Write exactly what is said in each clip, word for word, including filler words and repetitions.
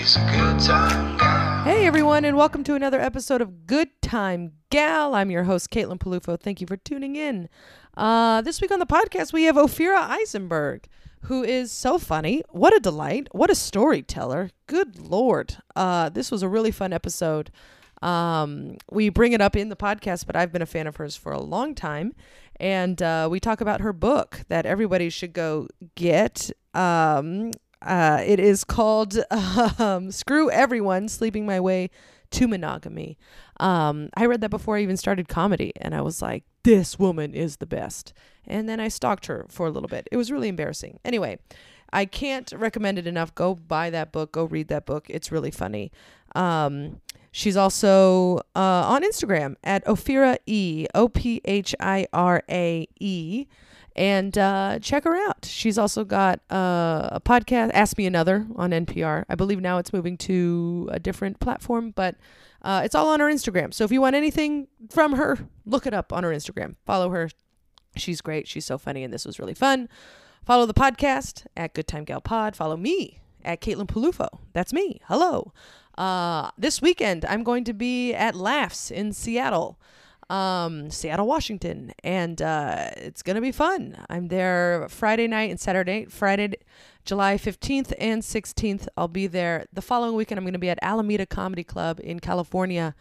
She's a good time gal. Hey everyone, and welcome to another episode of Good Time Gal. I'm your host, Caitlin Palufo. Thank you for tuning in. Uh, this week on the podcast, we have Ophira Eisenberg, who is so funny. What a delight. What a storyteller. Good Lord. Uh, this was a really fun episode. Um, we bring it up in the podcast, but I've been a fan of hers for a long time. And uh, we talk about her book that everybody should go get. Um, uh, it is called um, Screw Everyone, Sleeping My Way to Monogamy. Um, I read that before I even started comedy, and I was like, this woman is the best. And then I stalked her for a little bit. It was really embarrassing. Anyway, I can't recommend it enough. Go buy that book. Go read that book. It's really funny. Um, she's also uh, on Instagram at Ophira E, O P H I R A E. And uh, check her out. She's also got uh, a podcast, Ask Me Another, on N P R. I believe now it's moving to a different platform, but uh, it's all on her Instagram. So if you want anything from her, look it up on her Instagram. Follow her. She's great. She's so funny, and this was really fun. Follow the podcast at Good Time Gal Pod. Follow me at Caitlin Palufo. That's me. Hello. Uh, this weekend, I'm going to be at Laughs in Seattle. Um, Seattle, Washington, and uh, it's gonna be fun. I'm there Friday night and Saturday. Friday, July fifteenth and sixteenth, I'll be there. The following weekend, I'm gonna be at Alameda Comedy Club in California,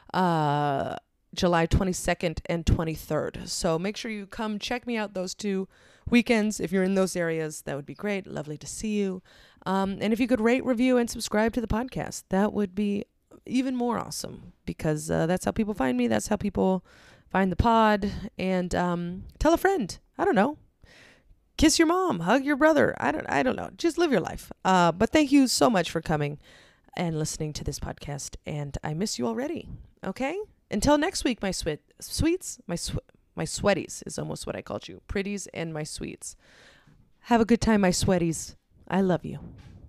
uh, July twenty-second and twenty-third. So make sure you come check me out those two weekends. If you're in those areas, that would be great. Lovely to see you. Um, and if you could rate, review, and subscribe to the podcast, that would be even more awesome, because uh, that's how people find me. That's how people find the pod. And um, tell a friend. I don't know. Kiss your mom. Hug your brother. I don't. I don't know. Just live your life. Uh, but thank you so much for coming and listening to this podcast. And I miss you already. Okay. Until next week, my sweet sweets, my sw- my sweaties is almost what I called you. Pretties and my sweets. Have a good time, my sweaties. I love you.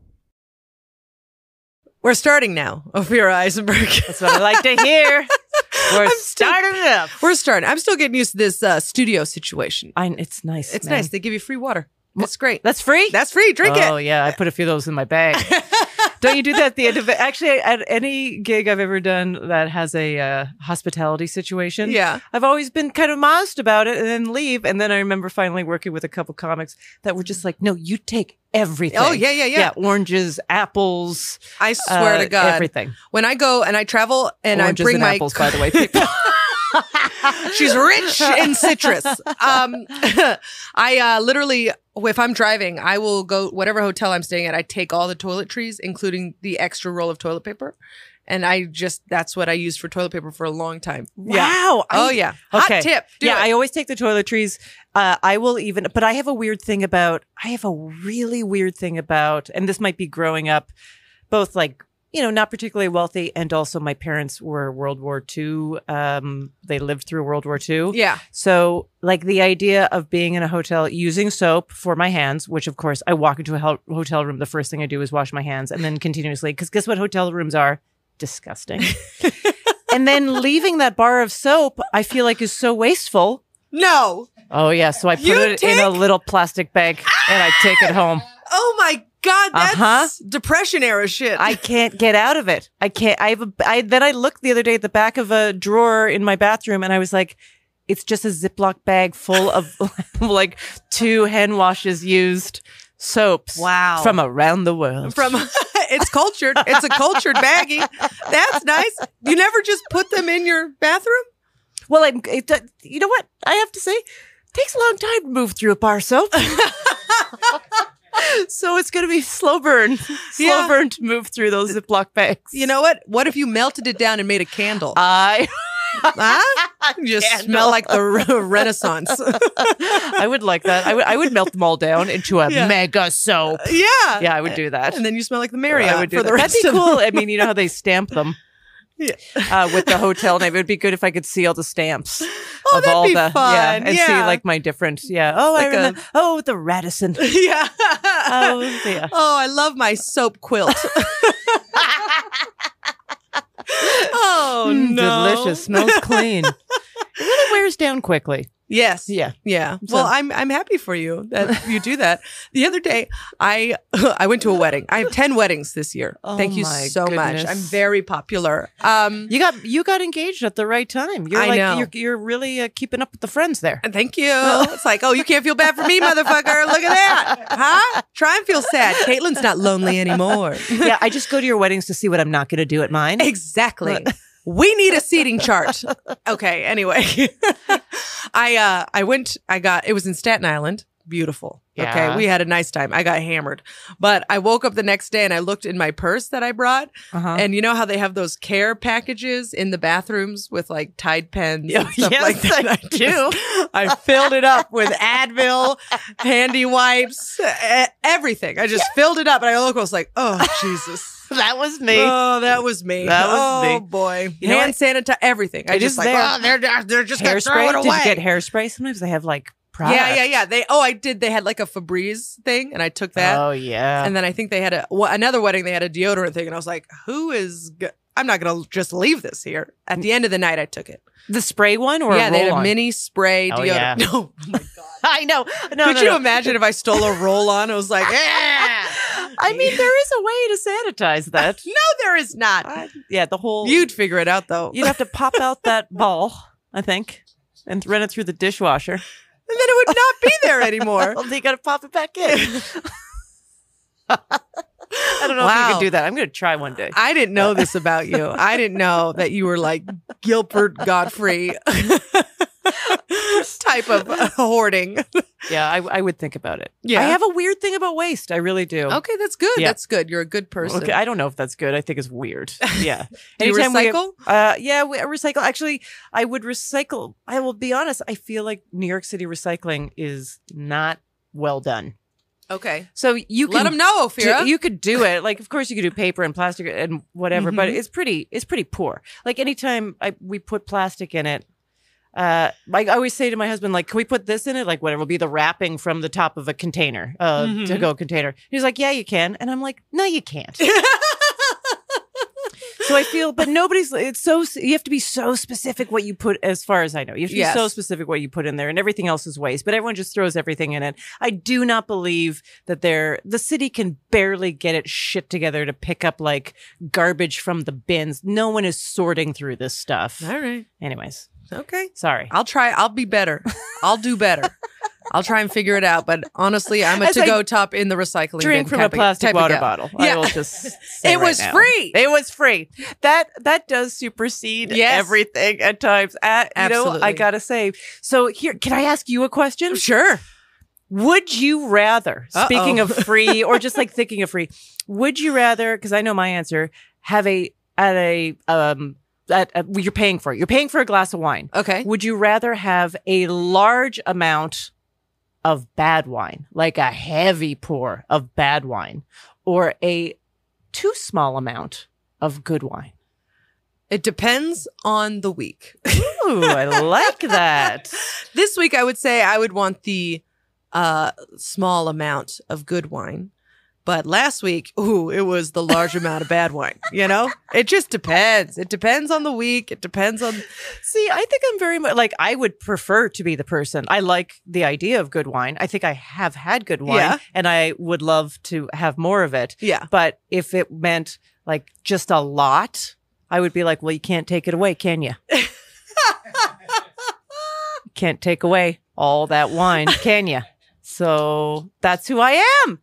We're starting now, Ophira Eisenberg. That's what I like to hear. We're I'm starting still, it up. We're starting. I'm still getting used to this uh, studio situation. I, it's nice. It's man. nice. They give you free water. That's great. That's free? That's free. Drink oh, it. Oh, yeah. I put a few of those in my bag. Don't you do that at the end of it? Actually, at any gig I've ever done that has a uh, hospitality situation, yeah, I've always been kind of modest about it and then leave. And then I remember finally working with a couple comics that were just like, no, you take everything. Oh, yeah, yeah, yeah. Yeah, oranges, apples. I swear uh, to God. Everything. When I go and I travel and oranges I bring and my... apples, by the way, people. She's rich in citrus. Um, I uh, literally, if I'm driving, I will go whatever hotel I'm staying at. I take all the toiletries, including the extra roll of toilet paper. And I just, that's what I used for toilet paper for a long time. Wow. Yeah. I, oh, yeah. Hot okay. tip. Do yeah, it. I always take the toiletries. Uh, I will even, but I have a weird thing about, I have a really weird thing about, and this might be growing up, both like, you know, not particularly wealthy, and also my parents were World War Two. Um, they lived through World War Two. Yeah. So, like, the idea of being in a hotel using soap for my hands, which, of course, I walk into a hel- hotel room, the first thing I do is wash my hands, and then continuously, because guess what hotel rooms are? Disgusting. And then leaving that bar of soap, I feel like is so wasteful. No. Oh, yeah. So I put You it take- in a little plastic bag, and I take it home. Oh, my God, that's Uh-huh. Depression era shit. I can't get out of it. I can't. I have a. I then I looked the other day at the back of a drawer in my bathroom, and I was like, "It's just a Ziploc bag full of like two hand washes used soaps. Wow. From around the world. From it's cultured. It's a cultured baggie. That's nice. You never just put them in your bathroom? Well, I'm. It, you know what I have to say? It takes a long time to move through a bar soap. So it's going to be slow burn, slow Yeah. burn to move through those Ziploc bags. You know what? What if you melted it down and made a candle? I, huh? You just Candle. smell like the re- Renaissance. I would like that. I would, I would melt them all down into a Yeah. mega soap. Yeah. Yeah, I would do that. And then you smell like the Marriott I would do for that. the That'd rest be of cool. I mean, you know how they stamp them. Yeah. Uh, with the hotel name, it would be good if I could see all the stamps Oh, of that'd all be the fun. yeah, and see Yeah. like my different yeah. Oh, Like I a- remember. Oh, the Radisson. Yeah. Oh, yeah. Oh, I love my soap quilt. Oh, Mm, no. delicious. Smells clean. It really wears down quickly. Yes. Yeah. Yeah. So- Well, I'm I'm happy for you that you do that. The other day, I I went to a wedding. I have ten weddings this year. Oh Thank you my so much. goodness. I'm very popular. Um, You got you got engaged at the right time. You're I like know. you're you're really uh, keeping up with the friends there. thank you. It's like, oh, you can't feel bad for me, motherfucker. Look at that. Huh? Try and feel sad. Caitlin's not lonely anymore. Yeah, I just go to your weddings to see what I'm not going to do at mine. Exactly. We need a seating chart. Okay. Anyway, I uh I went. I got. It was in Staten Island. Beautiful. Yeah. Okay. We had a nice time. I got hammered, but I woke up the next day and I looked in my purse that I brought, Uh-huh. and you know how they have those care packages in the bathrooms with like Tide pens Yeah, and stuff yes, like that. I just- I filled it up with Advil, handy wipes, e- everything. I just filled it up, and I look. I was like, oh Jesus. That was me. Oh, that was me. That was oh, me. boy. You know Hand sanitizer, everything. I It just is like, there. oh, they're, they're just going to throw Hairspray? it Did away. you get hairspray? Sometimes they have like product. yeah, yeah, yeah. They, oh, I did. They had like a Febreze thing, and I took that. Oh yeah. And then I think they had a, well, another wedding, they had a deodorant thing, and I was like, who is, g- I'm not going to just leave this here. At the end of the night, I took it. the spray one or yeah, a they had a roll-on? mini spray Oh, deodorant. yeah. No, oh my God. I know. No, Could no, you no. imagine if I stole a roll on? I was like, eh. I mean, there is a way to sanitize that. No, there is not. I- yeah, the whole. You'd figure it out, though. You'd have to pop out that ball, I think, and run it through the dishwasher. And then it would not be there anymore. Well, you got to pop it back in. I don't know if you Wow. can do that. I'm going to try one day. I didn't know this about you. I didn't know that you were like Gilbert Godfrey type of hoarding. Yeah, I, I would think about it. Yeah. I have a weird thing about waste. I really do. Okay, that's good. Yeah. That's good. You're a good person. Okay, I don't know if that's good. I think it's weird. Yeah. Do you Anytime we have- recycle? uh, yeah, we recycle. Actually, I would recycle. I will be honest. I feel like New York City recycling is not well done. Okay. So you can Let them know, do- Ophira. you could do it. Like, of course, you could do paper and plastic and whatever, but Mhm. it's pretty. It's pretty poor. Like anytime I we put plastic in it. Uh, like I always say to my husband, like, can we put this in it? Like, whatever will be the wrapping from the top of a container, uh, Mhm. to go container. He's like, yeah, you can, and I'm like, no, you can't. So I feel, but nobody's, it's so, you have to be so specific what you put, as far as I know. You have to Yes. be so specific what you put in there, and everything else is waste, but everyone just throws everything in it. I do not believe that they're, the city can barely get its shit together to pick up like garbage from the bins. No one is sorting through this stuff. All right. Anyways, Okay. sorry. I'll try. I'll be better. I'll do better. I'll try and figure it out. But honestly, I'm a As I to-go top in the recycling Drink bin from type a of- plastic type of water gal. bottle. Yeah. I will just say It right was now. free. It was free. That that does supersede Yes. everything at times. Uh, you know, Absolutely. I gotta say. So here, can I ask you a question? Sure. Would you rather, Uh-oh. speaking of free, or just like thinking of free, would you rather? Because I know my answer. Have a at a um at, at you're paying for it. You're paying for a glass of wine. Okay. Would you rather have a large amount of bad wine, like a heavy pour of bad wine, or a too small amount of good wine? It depends on the week. Ooh, I like that. This week, I would say I would want the uh, small amount of good wine. But last week, ooh, it was the large amount of bad wine. You know, it just depends. It depends on the week. It depends on. See, I think I'm very much like I would prefer to be the person. I like the idea of good wine. I think I have had good wine, Yeah. and I would love to have more of it. Yeah. But if it meant like just a lot, I would be like, well, you can't take it away, can you? Can't take away all that wine, can you? So that's who I am.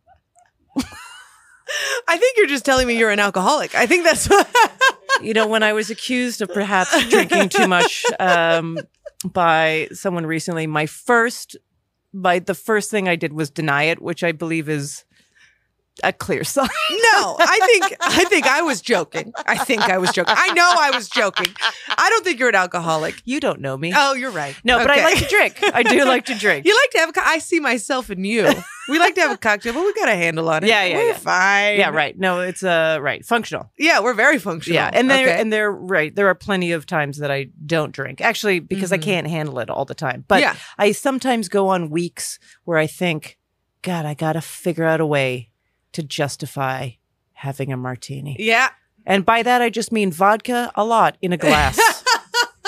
I think you're just telling me you're an alcoholic. I think that's what. You know, when I was accused of perhaps drinking too much um, by someone recently, my first, my the first thing I did was deny it, which I believe is a clear sign. No, I think I think I was joking. I think I was joking. I know I was joking. I don't think you're an alcoholic. You don't know me. Oh, you're right. No, but Okay. I like to drink. I do like to drink. You like to have a co- I see myself in you. We like to have a cocktail, but we got a handle on it. Yeah, yeah, We're yeah. fine. Yeah, right. No, it's uh right. Functional. Yeah, we're very functional. Yeah. And there Okay. and there right. There are plenty of times that I don't drink. Actually, because I Mhm. can't handle it all the time. But Yeah. I sometimes go on weeks where I think, God, I gotta figure out a way to justify having a martini. Yeah. And by that I just mean vodka a lot in a glass.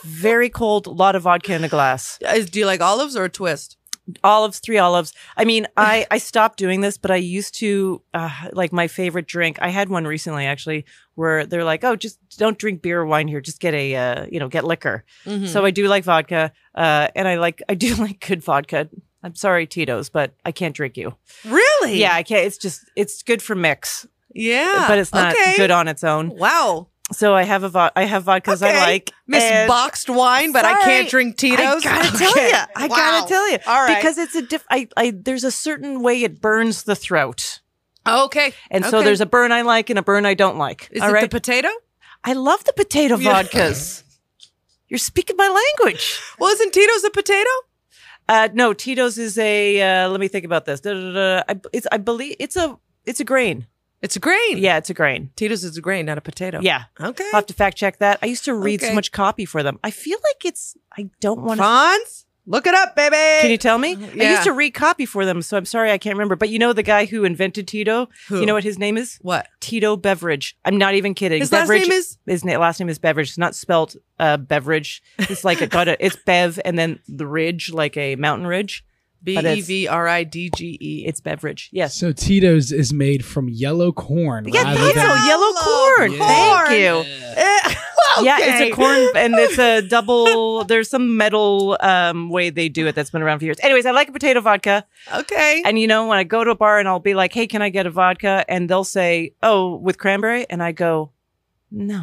very cold, a lot of vodka in a glass. Is- Do you like olives or a twist? Olives, three olives. I mean, I, I stopped doing this, but I used to, uh, like my favorite drink. I had one recently actually where they're like, oh, just don't drink beer or wine here. Just get a, uh, you know, get liquor. Mm-hmm. So I do like vodka. Uh, and I like, I do like good vodka. I'm sorry, Tito's, but I can't drink you. Really? Yeah, I can't. It's just, it's good for mix, Yeah. but it's not okay. good on its own. Wow. So I have a vo- I have vodkas Okay. I like. Miss and- Boxed Wine, but I Sorry. can't drink Tito's. I gotta tell Okay. you. I Wow. gotta tell you. All right. Because it's a diff. I, I there's a certain way it burns the throat, Okay. and so Okay. there's a burn I like and a burn I don't like. Is all it right. the potato? I love the potato Yeah. vodkas. You're speaking my language. Well, isn't Tito's a potato? Uh, no, Tito's is a. Uh, let me think about this. Da, da, da, I, it's I believe it's a it's a grain. It's a grain. Yeah, it's a grain. Tito's is a grain, not a potato. Yeah. Okay. I'll have to fact check that. I used to read Okay. so much copy for them. I feel like it's. I don't want to. Fonz, look it up, baby. Can you tell me? I Yeah. used to read copy for them, so I'm sorry I can't remember. But you know the guy who invented Tito? Who? You know what his name is? What? Tito Beveridge. I'm not even kidding. His last Beveridge, name is? His na- last name is Beveridge. It's not spelt uh, beverage. It's like a got a. It's Bev and then the ridge, like a mountain ridge. B But E it's- V R I D G E. It's Beveridge. Yes. So Tito's is made from yellow corn. Yeah, rather that's than- a yellow corn. Yeah. Thank you. Eh, Yeah, okay. it's a corn, and it's a double. There's some metal um, way they do it that's been around for years. Anyways, I like a potato vodka. Okay. And you know, when I go to a bar and I'll be like, hey, can I get a vodka? And they'll say, oh, with cranberry? And I go, no.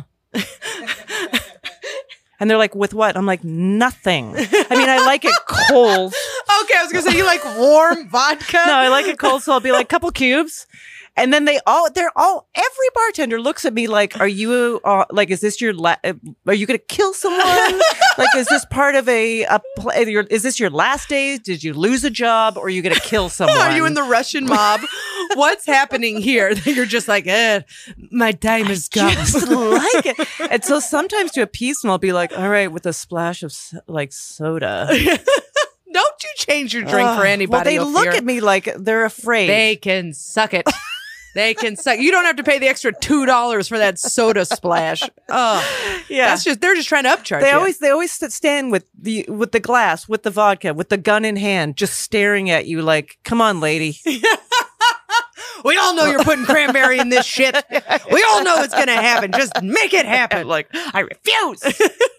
And they're like, with what? I'm like, nothing. I mean, I like it cold. Okay, I was gonna say you like warm vodka. No, I like it cold. So I'll be like, couple cubes. And then they all, they're all, every bartender looks at me like, are you, uh, like, is this your, la- uh, are you going to kill someone? Like, is this part of a, a pl- your, is this your last days? Did you lose a job or are you going to kill someone? Are you in the Russian mob? What's happening here? You're just like, eh, my time is gone. Just like it. And so sometimes to appease them, I'll be like, all right, with a splash of s- like soda. Don't you change your drink for Ugh. anybody. Well, they look Ophir. at me like they're afraid. They can suck it. They can suck. You don't have to pay the extra two dollars for that soda splash. Oh, yeah. that's just they're just trying to upcharge They you. always they always sit- stand with the with the glass, with the vodka, with the gun in hand, just staring at you like, "Come on, lady." We all know you're putting cranberry in this shit. We all know it's gonna happen. Just make it happen. Like, I refuse.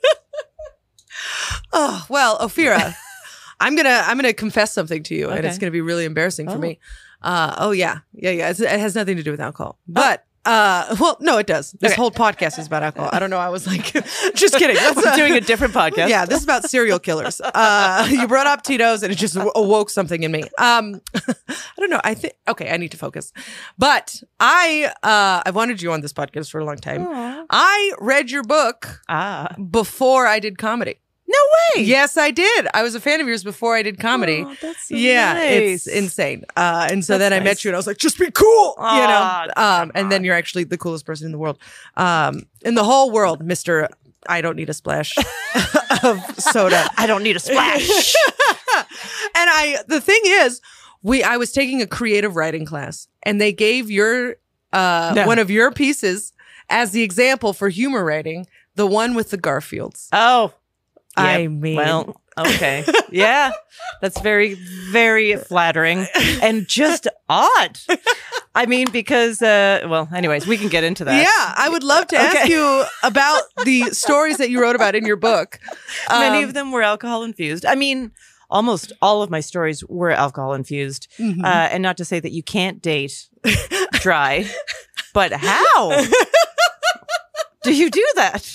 Oh well, Ophira, I'm gonna I'm gonna confess something to you, and Okay. it's gonna be really embarrassing for Oh. me. Uh, oh yeah, yeah, yeah. It's, it has nothing to do with alcohol, but. Uh, well, no, it does. This Okay. whole podcast is about alcohol. I don't know. I was like, just kidding. Let's, I'm uh, doing a different podcast. Yeah, this is about serial killers. Uh, you brought up Tito's and it just awoke something in me. Um, I don't know. I think, okay, I need to focus. But I, uh, I wanted you on this podcast for a long time. Aw. I read your book Ah. before I did comedy. No way. Yes, I did. I was a fan of yours before I did comedy. Oh, that's so yeah, nice. it's insane. Uh, and so That's then I nice. met you and I was like, just be cool, Aw, you know? Um, come and then on. you're actually the coolest person in the world. Um, in the whole world, Mister I don't need a splash of soda. I don't need a splash. And I, the thing is, we, I was taking a creative writing class and they gave your, uh, No. one of your pieces as the example for humor writing, the one with the Garfields. Oh. I Yep. mean- well, okay. Yeah. That's very, very flattering and just odd. I mean, because, uh, well, anyways, we can get into that. Yeah, I would love to ask Okay. you about the stories that you wrote about in your book. Many Um, of them were alcohol infused. I mean, almost all of my stories were alcohol infused. mhm. Uh, and not to say that you can't date dry, but how do you do that?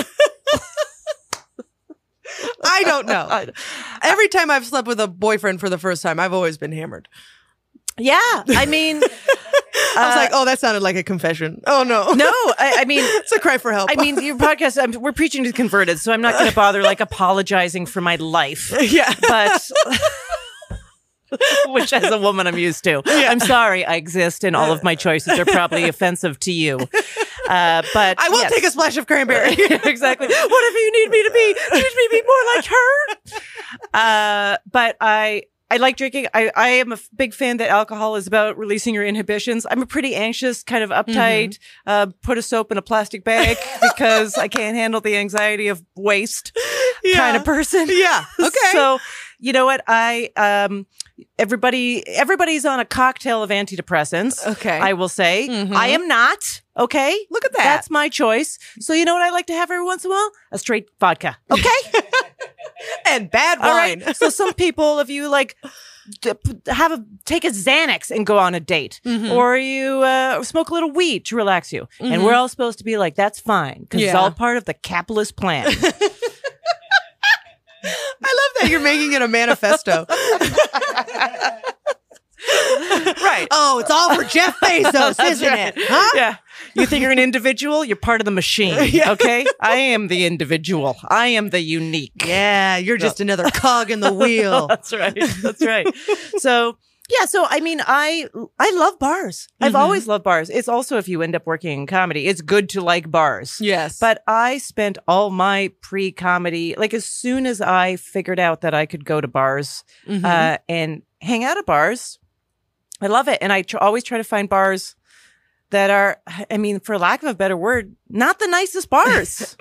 I don't know. I- Every time I've slept with a boyfriend for the first time, I've always been hammered. yeah. I mean, I was uh, like, oh, that sounded like a confession. Oh, no. no, I, I mean, It's a cry for help. I mean, your podcast, I'm, we're preaching to converted, so I'm not going to bother like apologizing for my life. yeah. But which as a woman I'm used to. I'm sorry I exist and all of my choices are probably offensive to you. Uh, but I will yes. take a splash of cranberry. Exactly. Whatever you need me to be, teach me to be more like her. Uh, but I I like drinking. I, I am a f- big fan that alcohol is about releasing your inhibitions. I'm a pretty anxious, kind of uptight, uh, put a soap in a plastic bag because I can't handle the anxiety of waste. kind of person. Yeah. Okay. So, you know what? I um everybody everybody's on a cocktail of antidepressants. Okay. I will say. Mhm. I am not. Okay. Look at that. That's my choice. So you know what I like to have every once in a while? A straight vodka. Okay. and bad All wine. right. So some people, if you like d- have a take a Xanax and go on a date, Mhm. or you uh, smoke a little weed to relax you, Mhm. and we're all supposed to be like, that's fine because it's Yeah. all part of the capitalist plan. I love that you're making it a manifesto. Right. Oh, it's all for Jeff Bezos, That's isn't right. it? Huh? Yeah. You think you're an individual? You're part of the machine. Yeah. Okay? I am the individual. I am the unique. Yeah, you're just another cog in the wheel. That's right. That's right. So, yeah, so I mean, I I love bars. I've Mhm. always loved bars. It's also, if you end up working in comedy, it's good to like bars. Yes. But I spent all my pre-comedy, like as soon as I figured out that I could go to bars Mhm. uh, and hang out at bars, I love it. And I tr- always try to find bars that are, I mean, for lack of a better word, not the nicest bars.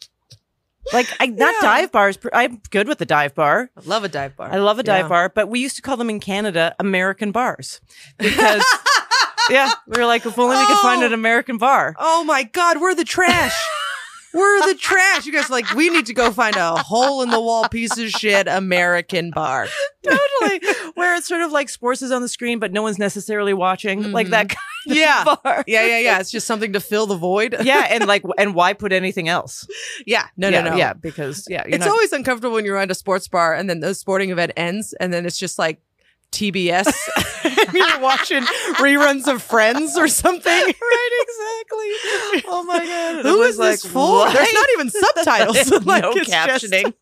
Like, I, not Yeah. dive bars. I'm good with the dive bar. I love a dive bar. I love a dive Yeah. bar, but we used to call them in Canada American bars because, yeah, we were like, if only we could find Oh. an American bar. Oh my God, we're the trash. We're the trash. You guys are like, we need to go find a hole in the wall piece of shit American bar. Totally. Where it's sort of like sports is on the screen, but no one's necessarily watching. Like that kind Yeah. of bar. Yeah, yeah, yeah. It's just something to fill the void. Yeah. And like, and why put anything else? Yeah. No, yeah, no, no. Yeah. Because, yeah. You're It's not, always uncomfortable when you're at a sports bar and then the sporting event ends and then it's just like T B S. and you're watching reruns of Friends or something. right. Exactly. Oh my God. And Who it is was this like, for? what? There's not even subtitles. Like, no it's just- captioning.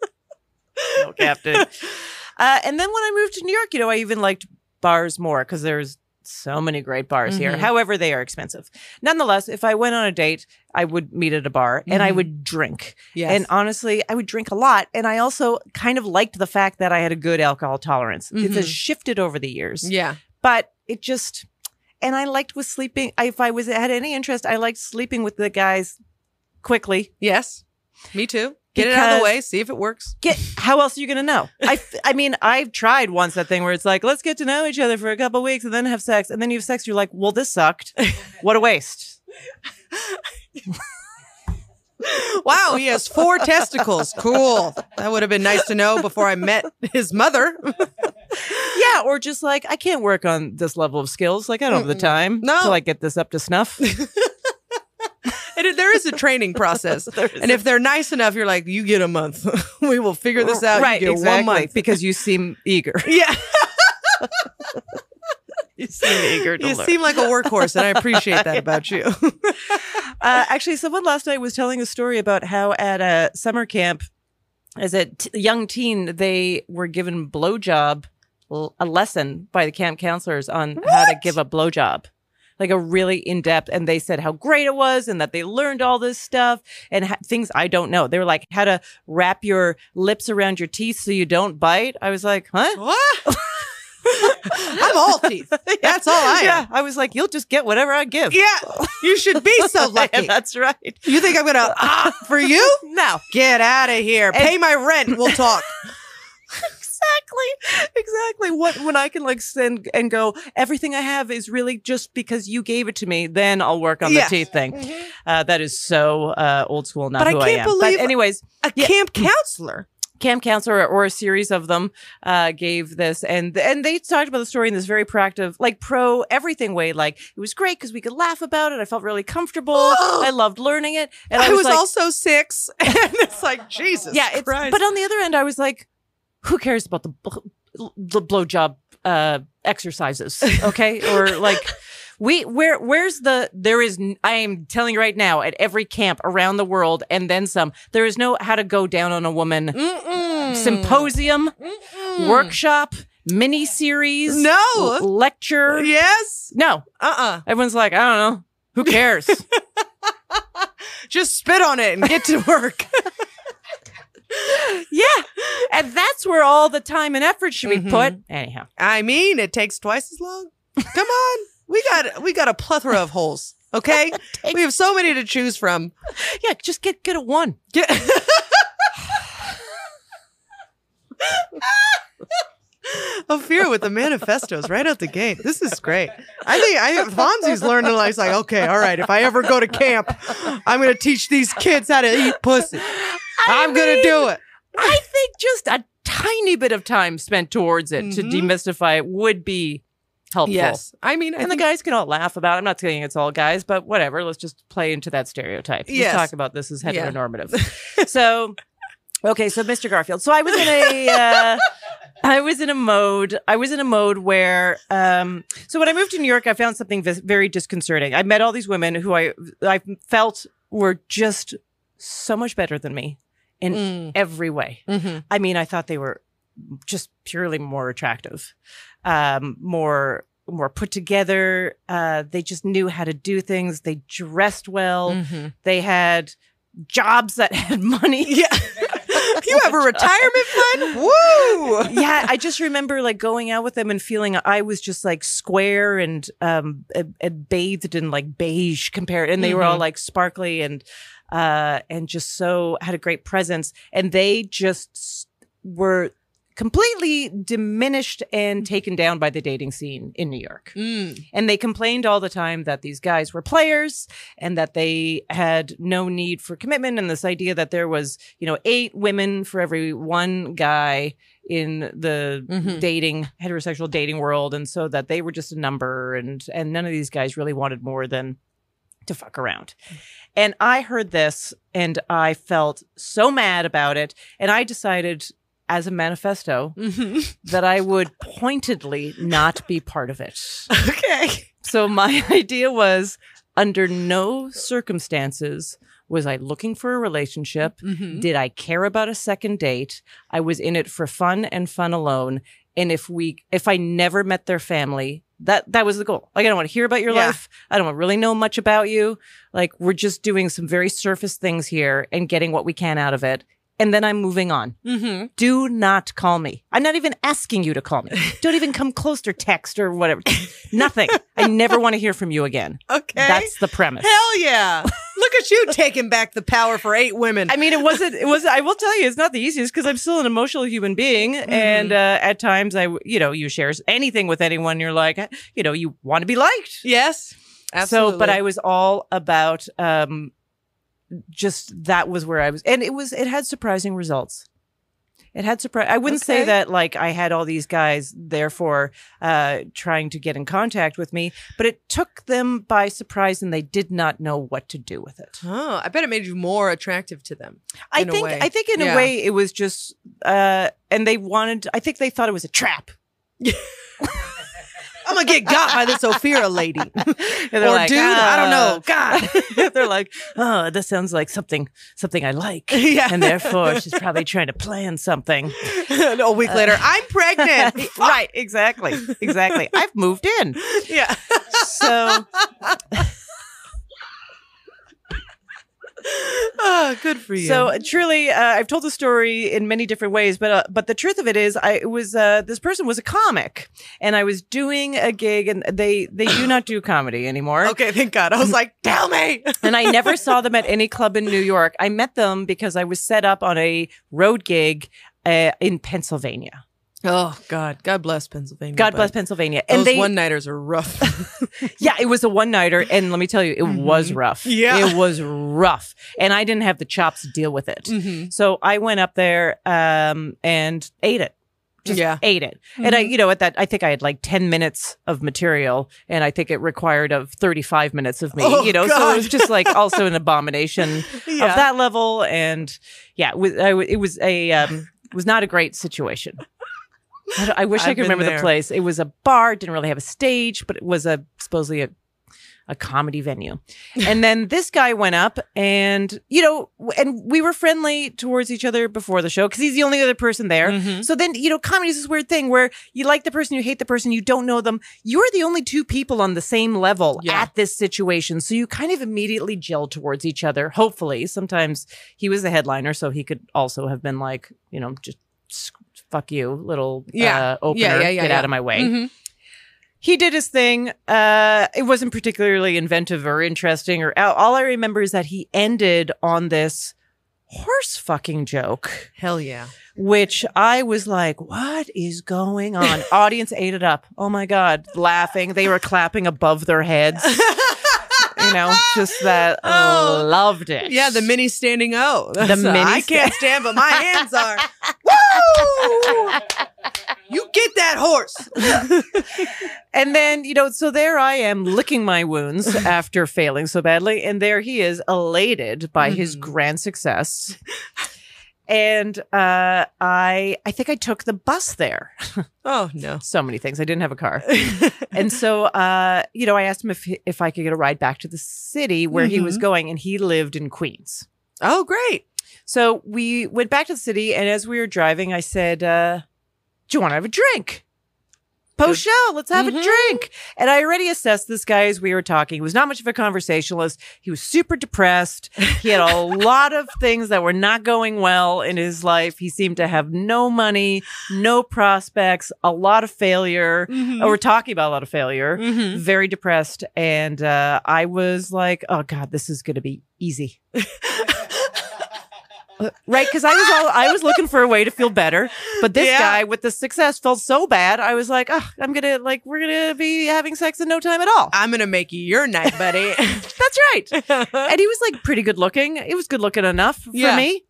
no captioning. Uh, and then when I moved to New York, you know, I even liked bars more because there's so many great bars here. Mhm. However, they are expensive. Nonetheless, if I went on a date, I would meet at a bar and I Mhm. would drink. Yes. And honestly, I would drink a lot. And I also kind of liked the fact that I had a good alcohol tolerance. It has Mhm. shifted over the years, yeah. but it just, and I liked with sleeping. I, if I was had any interest, I liked sleeping with the guys quickly. Yes. Me too. Get it out of Because- the way. See if it works. Get how else are you going to know? I, f- I mean, I've tried once that thing where it's like, let's get to know each other for a couple weeks and then have sex. And then you have sex. You're like, well, this sucked. What a waste. Wow, he has four testicles. Cool. That would have been nice to know before I met his mother. Yeah. Or just like, I can't work on this level of skills. Like, I don't have the time No. to like get this up to snuff. And it- there is a training process. And if they're nice enough, you're like, you get a month. We will figure this out. Right. You get Exactly. one month. Because you seem eager. Yeah. You seem eager to You learn. seem like a workhorse, and I appreciate that about you. Uh, actually, someone last night was telling a story about how at a summer camp, as a t- young teen, they were given blowjob l- a lesson by the camp counselors on how to give a blowjob, like a really in depth. And they said how great it was, and that they learned all this stuff and ha- things I don't know. They were like how to wrap your lips around your teeth so you don't bite. I was like, huh? What? I'm all teeth. That's all I am. Yeah, I was like, you'll just get whatever I give. Yeah. You should be so lucky. That's right. You think I'm going to, ah, for you? No. Get out of here. Pay my rent. We'll talk. Exactly. Exactly. What when I can like send and go, everything I have is really just because you gave it to me, then I'll work on Yes. the teeth thing. Uh, that is so uh, old school, not But I who can't am. believe- But anyways, A Yeah. camp counselor. camp counselor or a series of them uh, gave this, and and they talked about the story in this very proactive, like pro everything way. Like it was great because we could laugh about it. I felt really comfortable. Oh. I loved learning it, and I, I was like, also six. And it's like, Jesus yeah. It's, Christ. but on the other end, I was like, who cares about the bl- the blowjob uh, exercises? Okay, or like. We where where's the there is n- I am telling you right now at every camp around the world and then some there is no how to go down on a woman Mm-mm. symposium Mm-mm. workshop mini series No. l- lecture Yes. no Uh-uh. everyone's like I don't know who cares Just spit on it and get to work. yeah and that's where all the time and effort should be Mhm. put anyhow I mean, it takes twice as long. Come on. We got we got a plethora of holes. Okay? We have so many to choose from. yeah just get good at one Get- Ophira with the manifestos right out the gate. This is great. I think I Fonzie's learning. Like, he's like, okay, all right. If I ever go to camp, I'm going to teach these kids how to eat pussy. I'm going to do it. I think just a tiny bit of time spent towards it to Mhm. demystify it would be helpful. Yes, I mean, I And the think, guys can all laugh about it. I'm not saying it's all guys, but whatever. Let's just play into that stereotype. Let's Yes. talk about this as Yeah. heteronormative. So, okay, so Mister Garfield. So I was in a, uh, I was in a mode. I was in a mode where, um, so when I moved to New York, I found something vis- very disconcerting. I met all these women who I, I felt were just so much better than me in Mm. every way. Mhm. I mean, I thought they were just purely more attractive, um, more more put together. Uh, they just knew how to do things. They dressed well. Mhm. They had jobs that had money. Yeah. You have a retirement fund? Woo! Yeah, I just remember like going out with them and feeling I was just like square and um uh, uh, bathed in like beige compared, and they were all Mhm. like sparkly and uh and just so had a great presence, and they just s- were completely diminished and taken down by the dating scene in New York. Mm. And they complained all the time that these guys were players and that they had no need for commitment. And this idea that there was, you know, eight women for every one guy in the Mhm. dating, heterosexual dating world. And so that they were just a number, and, and none of these guys really wanted more than to fuck around. And I heard this and I felt so mad about it. And I decided as a manifesto Mhm. that I would pointedly not be part of it. Okay. So my idea was, under no circumstances was I looking for a relationship. Mhm. Did I care about a second date? I was in it for fun and fun alone. And if we, if I never met their family, that that was the goal. Like, I don't want to hear about your Yeah. life. I don't really know much about you. Like, we're just doing some very surface things here and getting what we can out of it. And then I'm moving on. Mm-hmm. Do not call me. I'm not even asking you to call me. Don't even come close or text or whatever. Nothing. I never want to hear from you again. Okay. That's the premise. Hell yeah. Look at you taking back the power for eight women. I mean, it wasn't, it was, I will tell you, it's not the easiest because I'm still an emotional human being. Mm-hmm. And uh, at times I, you know, you share anything with anyone, you're like, you know, you want to be liked. Yes. Absolutely. So, but I was all about, um, just that was where I was. And it was, it had surprising results. It had surprise. I wouldn't say Okay. that like I had all these guys therefore uh, trying to get in contact with me, but it took them by surprise and they did not know what to do with it. Oh, I bet it made you more attractive to them. I in a think, way. I think in Yeah. a way it was just, uh, and they wanted, I think they thought it was a trap. I'm gonna get got by this Ophira lady. And Or they're like, dude, I don't know. God. They're like, oh, this sounds like something, something I like. Yeah. And therefore she's probably trying to plan something. A week later, I'm pregnant. Right. Exactly. Exactly. I've moved in. Yeah. So Oh, good for you. So truly, uh, I've told the story in many different ways, but uh, but the truth of it is, I it was uh, this person was a comic, and I was doing a gig, and they they do not do comedy anymore. okay, thank God. I was like, tell me. And I never saw them at any club in New York. I met them because I was set up on a road gig uh, in Pennsylvania. Oh God, God bless Pennsylvania. God but bless Pennsylvania. Those And they, one nighters are rough. yeah, it was a one nighter, and let me tell you, it was rough. Mm-hmm. Yeah. it was rough, and I didn't have the chops to deal with it. Mhm. So I went up there um, and ate it. Just Yeah. ate it. And I, you know, at that, I think I had like ten minutes of material, and I think it required of thirty-five minutes of me, Oh, you know, so God. it was just like also an abomination Yeah. of that level. And yeah, it was, I, it was a, um, it was not a great situation. I, don't- I wish I I've could been remember there. the place. It was a bar, didn't really have a stage, but it was a supposedly a a comedy venue. And then this guy went up and, you know, w- and we were friendly towards each other before the show because he's the only other person there. Mhm. So then, you know, comedy is this weird thing where you like the person, you hate the person, you don't know them. You're the only two people on the same level Yeah. at this situation. So you kind of immediately gel towards each other. Hopefully, sometimes he was the headliner, so he could also have been like, you know, just s- fuck you, little Yeah. uh, opener, Yeah, yeah, yeah, get yeah. out of my way. Mhm. He did his thing. Uh, it wasn't particularly inventive or interesting. Or all I remember is that he ended on this horse fucking joke, Hell yeah. which I was like, what is going on? Audience ate it up. Oh my God. Laughing. They were clapping above their heads. You know, just that. Oh. Loved it. Yeah, the mini standing O. The That's, uh, mini I sta- can't stand, but my hands are. Woo! You get that horse. And then, you know, so there I am licking my wounds after failing so badly. And there he is, elated by his Mhm. grand success. And uh, I I think I took the bus there. Oh, no. So many things. I didn't have a car. And so, uh, you know, I asked him if, he- if I could get a ride back to the city where he was Mhm. going. And he lived in Queens. Oh, great. So we went back to the city. And as we were driving, I said, uh, do you want to have a drink? Post show, let's have Mhm. a drink. And I already assessed this guy as we were talking. He was not much of a conversationalist. He was super depressed. He had a lot of things that were not going well in his life. He seemed to have no money, no prospects, a lot of failure. Mhm. Oh, we're talking about a lot of failure. Mhm. Very depressed. And uh, I was like, oh God, this is going to be easy. Right, because I was all I was looking for a way to feel better, but this Yeah. guy with the success felt so bad. I was like, oh, I'm gonna like we're gonna be having sex in no time at all. I'm going to make you your night, buddy. That's right. And he was like pretty good looking. He was good looking enough for Yeah. me.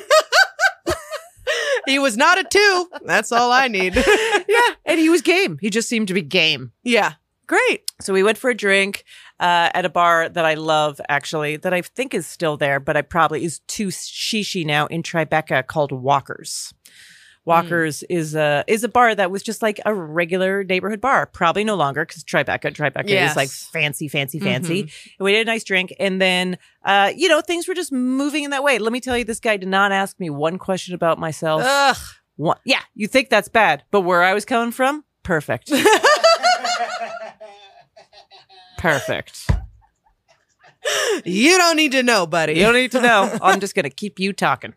He was not a two. That's all I need. Yeah, and he was game. He just seemed to be game. Yeah. Great. So we went for a drink uh, at a bar that I love, actually, that I think is still there, but I probably is too shishi now in Tribeca called Walkers. Walkers is a is a bar that was just like a regular neighborhood bar. Probably no longer because Tribeca, Tribeca Yes. is like fancy, fancy, fancy. And we did a nice drink, and then uh, you know things were just moving in that way. Let me tell you, this guy did not ask me one question about myself. Ugh. One, yeah, you think that's bad, but where I was coming from, perfect. Perfect. You don't need to know, buddy. You don't need to know. I'm just going to keep you talking.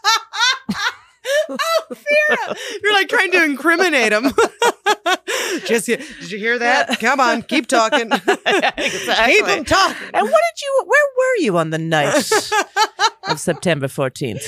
Oh, Vera. You're like trying to incriminate him. Just did you hear that? Come on, keep talking. Keep him talking. And what did you, where were you on the night of September fourteenth?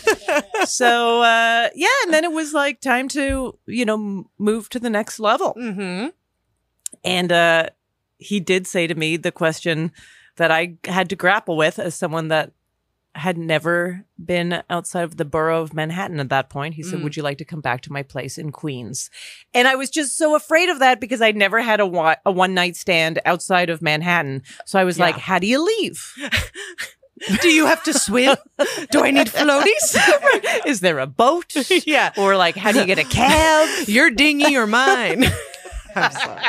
So, uh, yeah, and then it was like time to, you know, m- move to the next level. Mm-hmm. And uh, he did say to me the question that I had to grapple with as someone that had never been outside of the borough of Manhattan at that point. He said, Mm. would you like to come back to my place in Queens? And I was just so afraid of that because I'd never had a, wa- a one night stand outside of Manhattan. So I was Yeah. like, how do you leave? Do you have to swim? Do I need floaties? Is there a boat? Yeah. Or like, how do you get a cab? Your dinghy or mine? I'm sorry.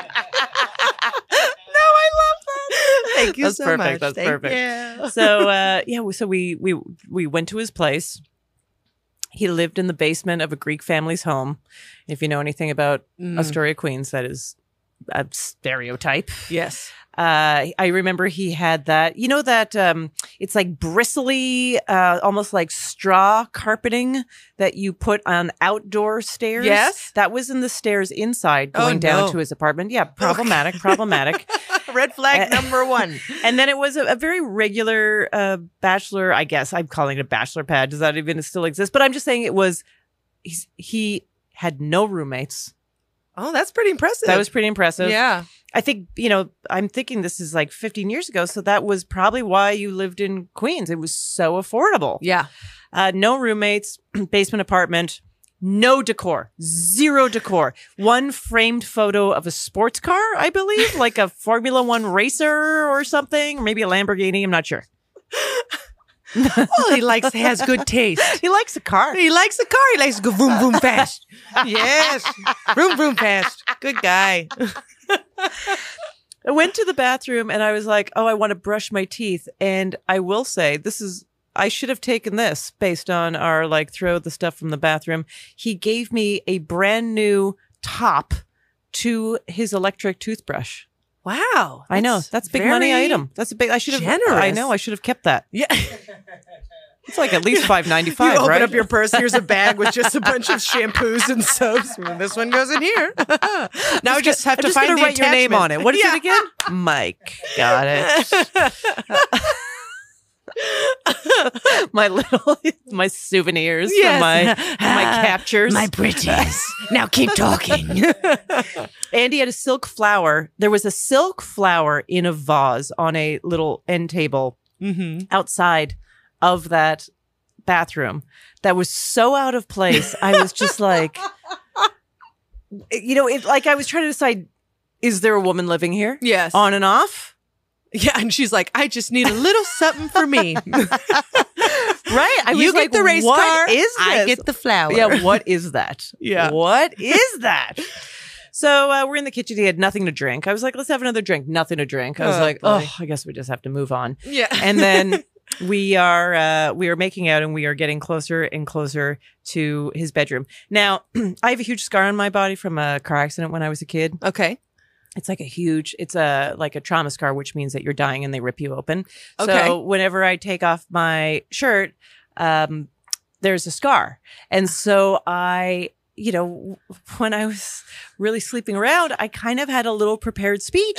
No, I love that. Thank you That's so perfect. much. That's Thank perfect. you. So uh, yeah, so we we we went to his place. He lived in the basement of a Greek family's home. If you know anything about Mm. Astoria, Queens, that is a stereotype. Yes. Uh, I remember he had that, you know, that um, it's like bristly, uh, almost like straw carpeting that you put on outdoor stairs. Yes. That was in the stairs inside Oh, going down no. to his apartment. Yeah, problematic, problematic. Red flag Uh, number one. And then it was a, a very regular uh, bachelor, I guess. I'm calling it a bachelor pad. Does that even still exist? But I'm just saying it was, he's, he had no roommates. Oh, that's pretty impressive. That was pretty impressive. Yeah. I think, you know, I'm thinking this is like fifteen years ago. So that was probably why you lived in Queens. It was so affordable. Yeah. Uh, no roommates, basement apartment, no decor, zero decor. One framed photo of a sports car, I believe, like a Formula One racer or something, or maybe a Lamborghini. I'm not sure. Well, he likes has good taste. He likes a car. He likes the car. He likes to go vroom vroom fast. Yes. Vroom vroom fast. Good guy. I went to the bathroom and I was like, oh, I want to brush my teeth. And I will say, this is, I should have taken this based on our like throw the stuff from the bathroom. He gave me a brand new top to his electric toothbrush. Wow. I know. That's big money very item. That's a big, I should have, generous. I know. I should have kept that. Yeah. It's like at least five You ninety-five, open right? up your purse. Here's a bag with just a bunch of shampoos and soaps. This one goes in here. Now we just have I'm to just find gonna the write your name attachment. on it. What is Yeah. it again? Mike. Got it. my little, my souvenirs, Yes. from my my captures. My pretties. Now keep talking. Andy had a silk flower. There was a silk flower in a vase on a little end table Mm-hmm. outside of that bathroom that was so out of place. I was just like, you know, it, like I was trying to decide, is there a woman living here? Yes. On and off? Yeah, and she's like, I just need a little something for me. Right? I was you like, get the race what car. is this? I get the flower. Yeah, what is that? Yeah. What is that? So uh, we're in the kitchen. He had nothing to drink. I was like, let's have another drink. Nothing to drink. I was Oh, like, boy. oh, I guess we just have to move on. Yeah. And then we are uh, we are making out, and we are getting closer and closer to his bedroom. Now, I have a huge scar on my body from a car accident when I was a kid. Okay. It's like a huge, it's a like a trauma scar, which means that you're dying and they rip you open. Okay. So whenever I take off my shirt, um, there's a scar. And so I, you know, when I was really sleeping around, I kind of had a little prepared speech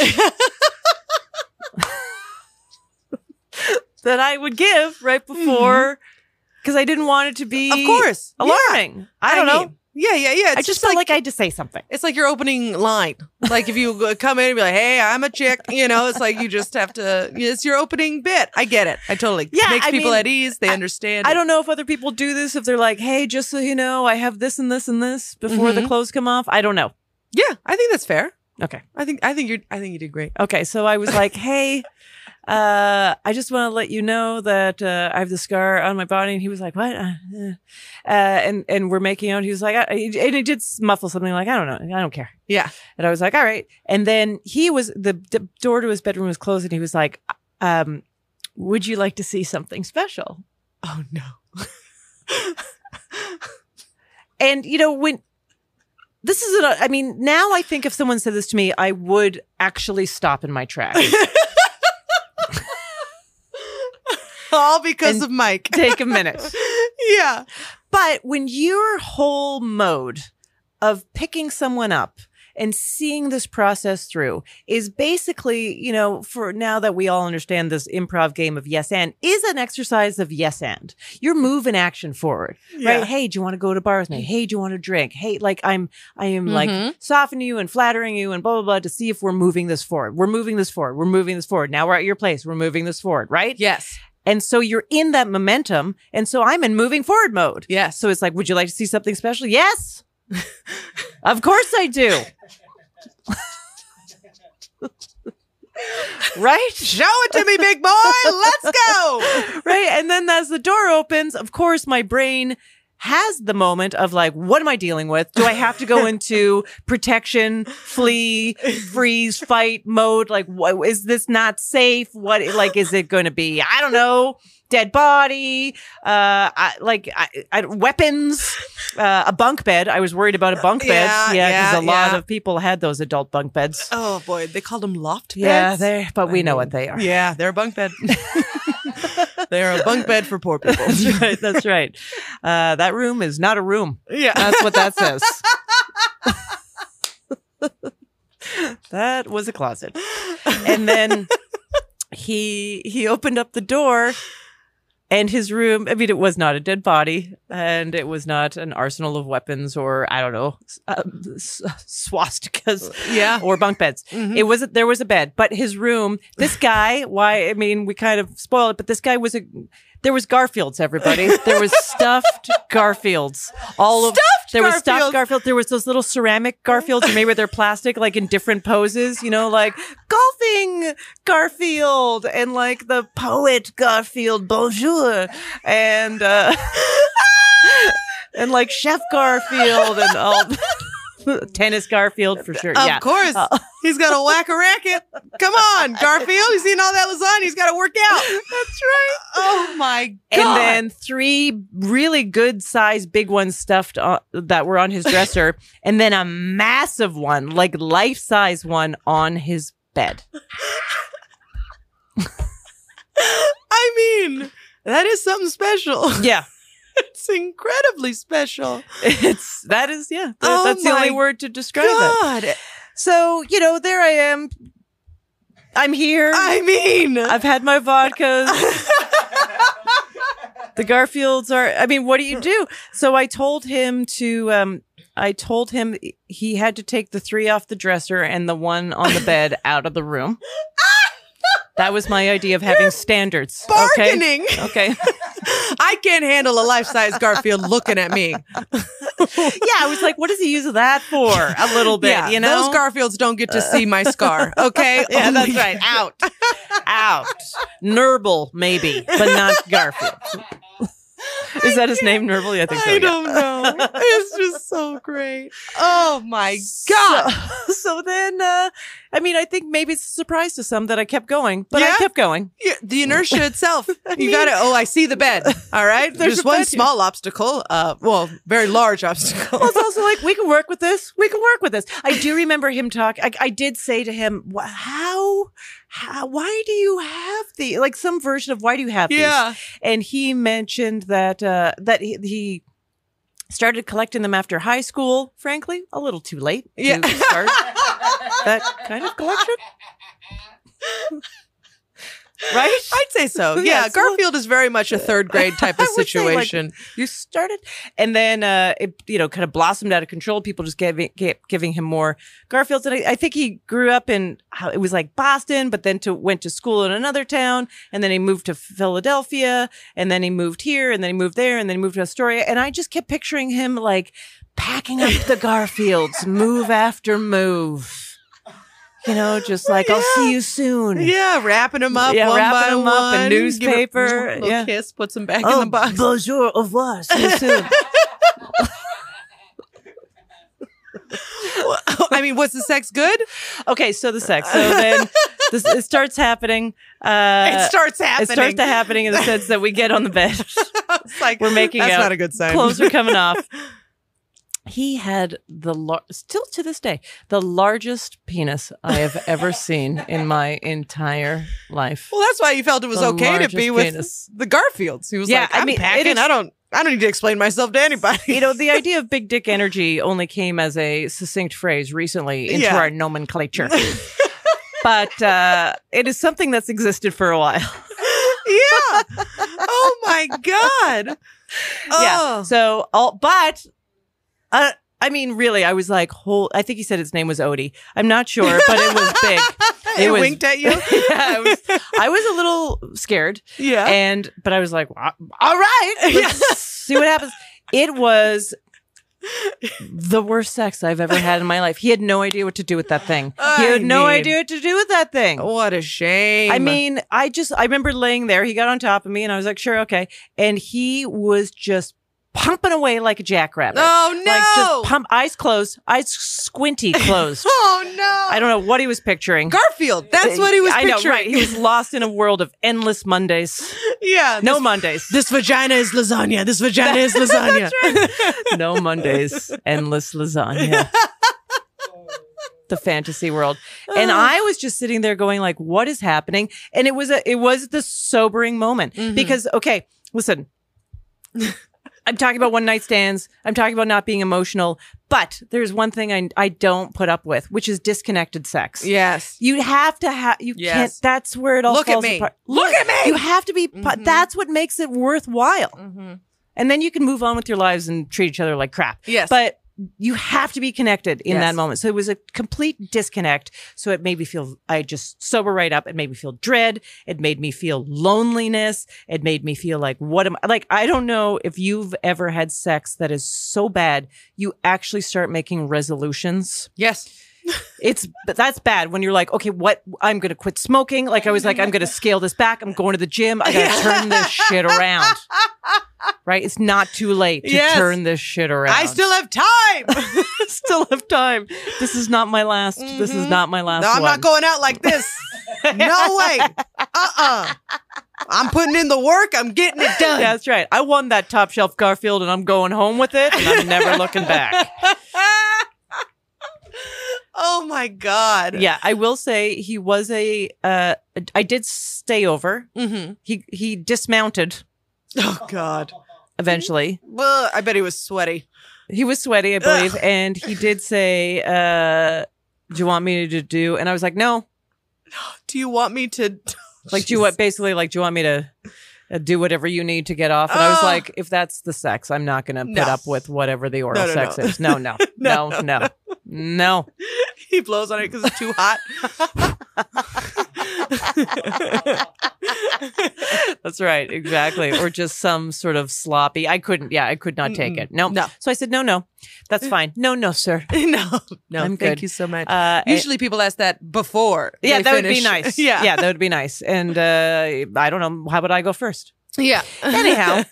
that I would give right before, because I didn't want it to be Of course. alarming. Yeah. I don't know. mean, yeah, yeah, yeah. It's I just felt like, I had to say something. it's like your opening line. Like if you go- come in and be like, "Hey, I'm a chick," you know, it's like you just have to. It's your opening bit. I get it. I totally. Yeah, makes I people mean, at ease. They understand. I it. don't know if other people do this, if they're like, hey, just so you know, I have this and this and this before the Mhm. clothes come off. I don't know. Yeah, I think that's fair. Okay. I think. I think you're. I think you did great. Okay. So I was like, hey, uh, I just want to let you know that uh, I have the scar on my body. And he was like, what? Uh, uh, and, and we're making out. He was like, I, and he did muffle something like, I don't know. I don't care. Yeah. And I was like, all right. And then he was, the, the door to his bedroom was closed, and he was like, um, would you like to see something special? Oh no. And, you know, when this is, an, I mean, now I think if someone said this to me, I would actually stop in my tracks. All because And of Mike. Take a minute. Yeah. But when your whole mode of picking someone up and seeing this process through is basically, you know, for now that we all understand this improv game of yes and, is an exercise of yes and. You're moving action forward, Yeah. right? Hey, do you want to go to bar with me? Hey, do you want to drink? Hey, like I'm, I am Mhm. like softening you and flattering you and blah, blah, blah to see if we're moving this forward. We're moving this forward. We're moving this forward. Now we're at your place. We're moving this forward, right? Yes. And so you're in that momentum. And so I'm in moving forward mode. Yes. So it's like, would you like to see something special? Yes. Of course I do. Right? Show it to me, big boy. Let's go. Right. And then as the door opens, of course, my brain has the moment of like, what am I dealing with? Do I have to go into protection, flee, freeze, fight mode? Like, what is this not safe? What, like, is it going to be, I don't know, dead body, uh, I, like I, I, weapons, uh, a bunk bed. I was worried about a bunk bed. Yeah, Yeah. yeah, Because a lot yeah. of people had those adult bunk beds. Oh boy, they called them loft beds. Yeah. They, but we I know mean, what they are. Yeah, they're a bunk bed. They're a bunk bed for poor people. That's right. That's right. Uh, that room is not a room. Yeah. That's what that says. That was a closet. And then he he opened up the door, and his room, I mean, it was not a dead body, and it was not an arsenal of weapons or, I don't know, uh, s- swastikas Yeah. or bunk beds. Mhm. It was, there was a bed, but his room, this guy, why, I mean, we kind of spoil it, but this guy was a, there was Garfields, everybody. There was stuffed Garfields. All of, Stuffed there was stuffed Garfields. Garfield. There was those little ceramic Garfields, or maybe they're plastic, like in different poses, you know, like golfing Garfield and like the poet Garfield, bonjour. And, uh, and like Chef Garfield and all. Tennis Garfield for sure. Of yeah. course. Uh, He's got to whack a racket. Come on, Garfield. You seen all that lasagna? He's got to work out. That's right. Oh my God. And then three really good size big ones stuffed on, that were on his dresser, and then a massive one, like life size one, on his bed. I mean, that is something special. Yeah, It's incredibly special. it's that is yeah. th- Oh that's the only my word to describe it. God. So you know, there I am. I'm here. I mean, I've had my vodkas. The Garfields are, I mean, what do you do? So I told him to, um, I told him he had to take the three off the dresser and the one on the bed out of the room. That was my idea of having standards. Bargaining. Okay. okay. I can't handle a life-size Garfield looking at me. Yeah, I was like, what does he use that for? A little bit, Yeah, you know? those Garfields don't get to see my scar. Okay. Yeah, that's Only- right. Out. Out. Nurble, maybe, but not Garfield. Is that his name, Nurble? Yeah, I think so. I yeah. don't know. It's just so great. Oh my God. So, so then, uh, I mean, I think maybe it's a surprise to some that I kept going, but I Yeah? kept going. Yeah, the inertia itself. You mean- got to, oh, I see the bed. All right. There's There's a one bed here. small obstacle. Uh, well, very large obstacle. Well, it's also like, we can work with this. We can work with this. I do remember him talk. I, I did say to him, "Wha- how, how, why do you have the, like some version of why do you have these? Yeah. And he mentioned that, uh, that he, he started collecting them after high school, frankly, a little too late Yeah. to start that kind of collection. Right? I'd say so. Yeah, Yeah. so- Garfield is very much a third grade type I of would say, like, situation. You started, and then uh, it, you know, kind of blossomed out of control. People just giving kept giving him more Garfields, and I, I think he grew up in how it was like Boston, but then to went to school in another town, and then he moved to Philadelphia, and then he moved here, and then he moved there, and then he moved to Astoria, and I just kept picturing him like packing up the Garfields, move after move. You know, just like, I'll see you soon. Yeah, wrapping them up Yeah, one wrapping by 'em up in one. newspaper, Give it a little yeah. kiss, puts them back Oh, in the box. bonjour, au revoir, see you soon. I mean, was the sex good? Okay, so the sex. So then this, it starts happening. Uh, it starts It happening. starts to happening in the sense that we get on the bed. It's like, We're making that's out. not a good sign. Clothes are coming off. He had the lar- still to this day the largest penis I have ever seen in my entire life. Well, that's why he felt it was The okay to largest be with penis. the Garfields. He was Yeah, like, I I'm mean, it packing. is- I don't. I don't need to explain myself to anybody. You know, the idea of big dick energy only came as a succinct phrase recently into Yeah. our nomenclature. But uh, it is something that's existed for a while. Yeah. Oh my God. Yeah. Oh. So, all, but, uh, I mean, really, I was like, whole. I think he said its name was Odie. I'm not sure, but it was big. It was- winked at you. Yeah, I was, I was a little scared, Yeah. and but I was like, "Well, all right, let's see what happens. It was the worst sex I've ever had in my life. He had no idea what to do with that thing. I he had no mean- idea what to do with that thing. What a shame. I mean, I just, I remember laying there. He got on top of me, and I was like, sure, okay. And he was just pumping away like a jackrabbit. oh no. Like just pump, eyes closed, eyes squinty closed. Oh no. I don't know what he was picturing. Garfield. That's what he was I know, picturing. right? He was lost in a world of endless Mondays. Yeah. No this, Mondays. this vagina is lasagna. This vagina is lasagna. No Mondays. Endless lasagna. The fantasy world. And I was just sitting there going like, what is happening? And it was a, it was the sobering moment Mhm. because, okay, listen, I'm talking about one night stands. I'm talking about not being emotional, but there's one thing I, I don't put up with, which is disconnected sex. Yes. You have to have, you Yes. can't, that's where it all Look at falls me. apart. Look at me. You have to be, Mhm. that's what makes it worthwhile. Mm-hmm. And then you can move on with your lives and treat each other like crap. Yes. But you have to be connected in Yes. that moment. So it was a complete disconnect. So it made me feel, I just sober right up. It made me feel dread. It made me feel loneliness. It made me feel like, what am I, like, I don't know if you've ever had sex that is so bad, you actually start making resolutions. Yes. It's, but that's bad when you're like, okay, what, I'm going to quit smoking. Like I was like, I'm going to scale this back. I'm going to the gym. I got to turn this shit around. Right? It's not too late to Yes. turn this shit around. I still have time. still have time. This is not my last. This is Mhm. not my last No, I'm one. not going out like this. No way. Uh-uh. I'm putting in the work. I'm getting it done. That's right. I won that top shelf Garfield and I'm going home with it and I'm never looking back. Oh my God. Yeah, I will say he was a, uh, I did stay over. Mm-hmm. He, he dismounted Oh God. eventually. Well, I bet he was sweaty. He was sweaty, I believe. And he did say, uh, do you want me to do? And I was like, no. Do you want me to? Like, do you want, basically, like, do you want me to uh, do whatever you need to get off. And I was Oh. like, if that's the sex, I'm not going to put No. up with whatever the oral No, no, sex no. is. No, no, no, no, no, no. He blows on it because it's too hot. That's right, exactly. Or just some sort of sloppy. I couldn't. Yeah, I could not take Mm-mm. it. No, No. So I said, no, no, that's fine. No, no, sir. no, no, I'm thank good. you so much. Uh, Usually people ask that before. yeah, they that would be finish. nice. yeah. yeah, that would be nice. And uh, I don't know. How about I go first? Yeah. Anyhow,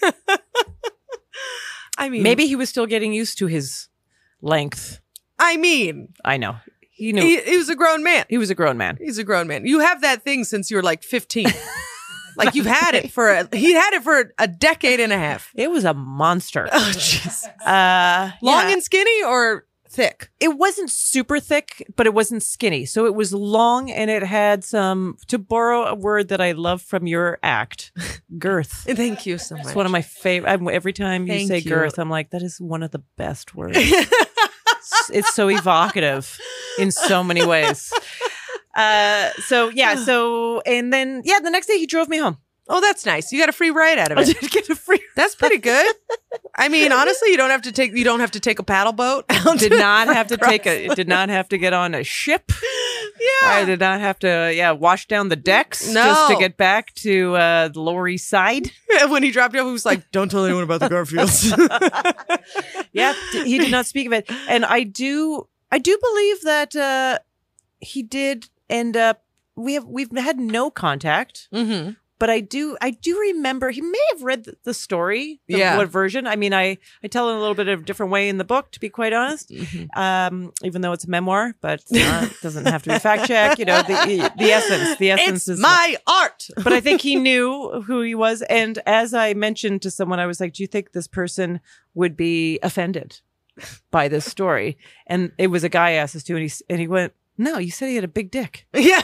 I mean, maybe he was still getting used to his length. I mean, I know. He knew. he, He, he was a grown man. was a grown man. He's a grown man. You have that thing since you were like fifteen. Like you've had it for a, he had it for a decade and a half. It was a monster. Oh, jeez. Uh, Long yeah. and skinny or thick? It wasn't super thick, but it wasn't skinny. So it was long and it had some, to borrow a word that I love from your act, girth. Thank you so much. It's one of my favorite. Every time you Thank say you. girth, I'm like, that is one of the best words. it's, it's so evocative in so many ways. Uh, so yeah, so and then yeah, the next day he drove me home. Oh, that's nice. You got a free ride out of I it. did get a free. That's pretty good. I mean, honestly, you don't have to take you don't have to take a paddle boat. out Did to- not have to take a. across- Did not have to get on a ship. Yeah. I did not have to. Yeah, wash down the decks No. just to get back to uh, the Lower East Side. When he dropped you off, he was like, "Don't tell anyone about the Garfields." Yeah, d- he did not speak of it, and I do. I do believe that uh, he did end up. We have we've had no contact. mm-hmm. But I do, I do remember he may have read the, the story. The, Yeah. What version? I mean, I, I tell it in a little bit of a different way in the book, to be quite honest. Mm-hmm. Um, even though it's a memoir, but uh, it doesn't have to be fact check. You know, the the essence, the essence It's is my art. But I think he knew who he was. And as I mentioned to someone, I was like, "Do you think this person would be offended by this story?" And it was a guy I asked this to, and he s- and he went, "No, you said he had a big dick. Yeah,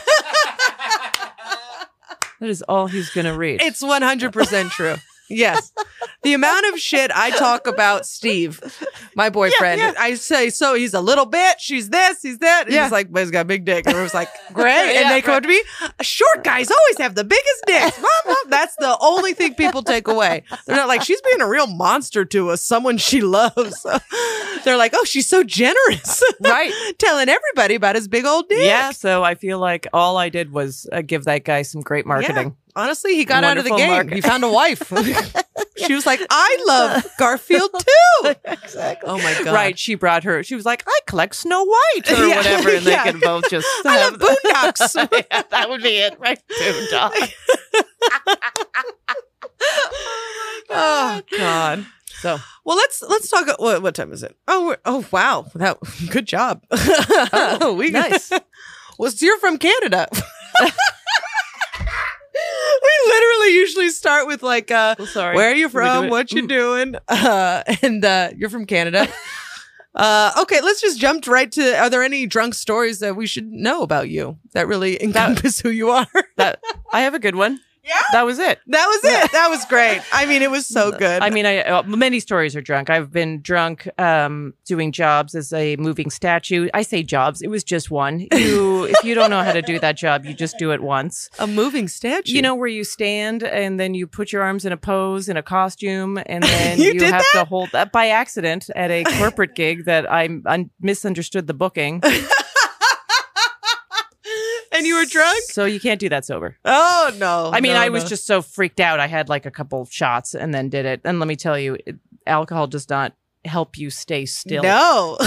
That is all he's going to read." it's one hundred percent true. Yes. The amount of shit I talk about Steve, my boyfriend, Yeah, yeah. I say, so he's a little bitch, she's this, he's that. And Yeah. he's like, but he's got a big dick. And I was like, great. Yeah, And they come up to me, short guys always have the biggest dicks. Mom, mom. That's the only thing people take away. They're not like, she's being a real monster to us, someone she loves. They're like, oh, she's so generous. Right. Telling everybody about his big old dick. Yeah, so I feel like all I did was uh, give that guy some great marketing. Honestly, he got out of the Wonderful game. market. He found a wife. She was like, I love Garfield too. Exactly. Oh my God. Right. She brought her, she was like, I collect Snow White or Yeah, whatever. And yeah. they could both just I have love Boondocks. yeah, that would be it, right? Boondocks. Oh God. So, Well, let's let's talk. What, what time is it? Oh, we're, oh wow. That good job. Oh, we nice. Well, so you're from Canada. We literally usually start with like, uh, Oh, sorry. where are you Did we do from? it? What you Mm. doing? Uh, and uh, you're from Canada. Uh, okay, let's just jump right to. Are there any drunk stories that we should know about you that really encompass who you are? That I have a good one. Yeah? That was it. That was it. That was great. I mean, it was so good. I mean, I uh, many stories are drunk. I've been drunk um, doing jobs as a moving statue. I say jobs. It was just one. You, if you don't know how to do that job, you just do it once. a moving statue. You know where you stand and then you put your arms in a pose in a costume and then You you, did have that? to hold that by accident at a corporate gig that I un- misunderstood the booking. and you were drunk. So you can't do that sober. Oh no. I mean, no, I was no. just so freaked out. I had like a couple shots and then did it. And let me tell you, it, alcohol does not help you stay still. No.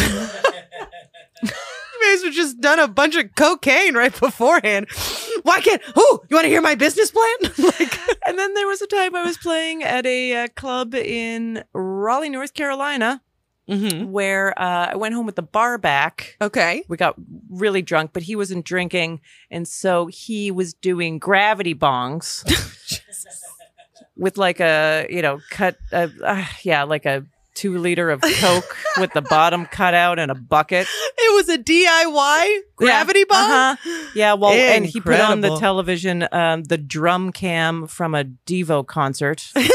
You guys have just done a bunch of cocaine right beforehand. Why can't? Oh, you want to hear my business plan? Like, And then there was a time I was playing at a uh, club in Raleigh, North Carolina, mm-hmm. where uh, I went home with the bar back. Okay. We got really drunk, but he wasn't drinking. And so he was doing gravity bongs with like a, you know, cut, uh, uh, yeah, like a two liter of Coke with the bottom cut out and a bucket. It was a D I Y gravity yeah, bong. Uh-huh. Yeah, well, and he put on the Incredible. television um, the drum cam from a Devo concert. And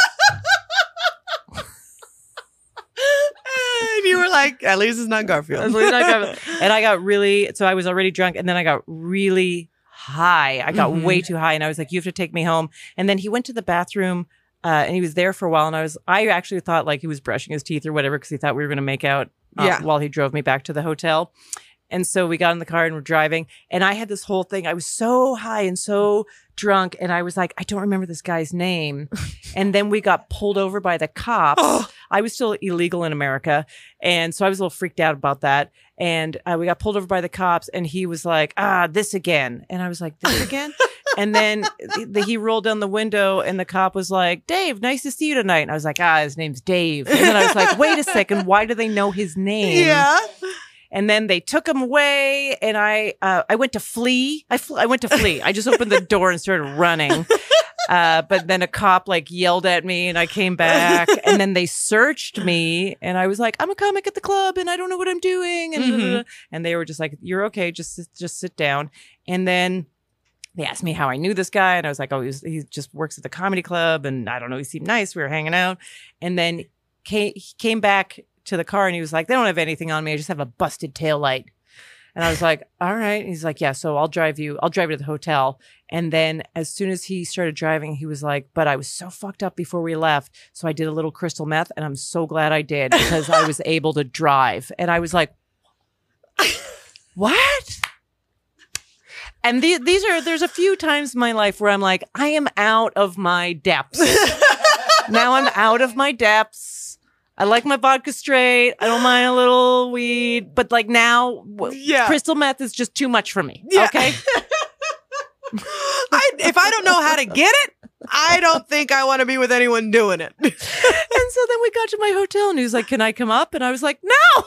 you were like, at least it's not Garfield. And I got really, so I was already drunk, and then I got really high. I got Mhm. way too high. And I was like, you have to take me home. And then he went to the bathroom uh, and he was there for a while. And I was, I actually thought like he was brushing his teeth or whatever because he thought we were going to make out uh, Yeah. while he drove me back to the hotel. And so we got in the car and we're driving. And I had this whole thing. I was so high and so drunk. And I was like, I don't remember this guy's name. And then we got pulled over by the cops. Oh. I was still illegal in America. And so I was a little freaked out about that. And uh, we got pulled over by the cops. And he was like, ah, this again. And I was like, this again? And then the, he rolled down the window and the cop was like, Dave, nice to see you tonight. And I was like, ah, his name's Dave. And then I was like, wait a second. Why do they know his name? Yeah. And then they took him away, and I uh, I went to flee. I fl- I went to flee. I just opened the door and started running. Uh, but then a cop like yelled at me, and I came back. And then they searched me, and I was like, "I'm a comic at the club, and I don't know what I'm doing." And Mhm. and they were just like, "You're okay. Just sit- just sit down." And then they asked me how I knew this guy, and I was like, "Oh, he's, he just works at the comedy club, and I don't know. He seemed nice. We were hanging out." And then came, he came back to the car and he was like, they don't have anything on me. I just have a busted taillight. And I was like, all right. And he's like, yeah, so I'll drive you. I'll drive you to the hotel. And then as soon as he started driving, he was like, but I was so fucked up before we left. So I did a little crystal meth and I'm so glad I did because I was able to drive. And I was like, what? And the, these are, there's a few times in my life where I'm like, I am out of my depths. Now I'm out of my depths. I like my vodka straight. I don't mind a little weed, but like now, w- Yeah. crystal meth is just too much for me. Yeah. Okay. I, if I don't know how to get it, I don't think I want to be with anyone doing it. And so then we got to my hotel and he was like, can I come up? And I was like, no.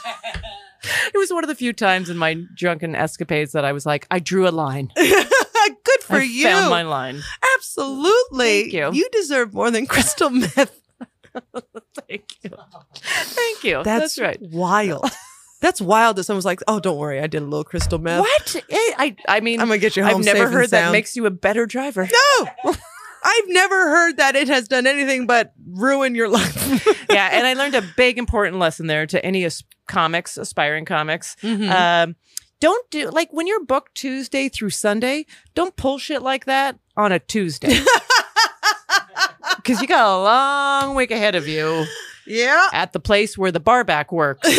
It was one of the few times in my drunken escapades that I was like, I drew a line. Good for I you. found my line. Absolutely. Thank you. You deserve more than crystal meth. Thank you. Thank you. That's, That's right. wild. That's wild that someone's like, oh, don't worry. I did a little crystal meth. What? Eh, I, I mean, I'm going to get you home I've never safe and heard that sound. makes you a better driver. No. I've never heard that it has done anything but ruin your life. Yeah, and I learned a big important lesson there to any as- comics, aspiring comics. Mhm. Um, don't do like when you're booked Tuesday through Sunday. Don't pull shit like that on a Tuesday because you got a long week ahead of you Yeah. at the place where the barback works.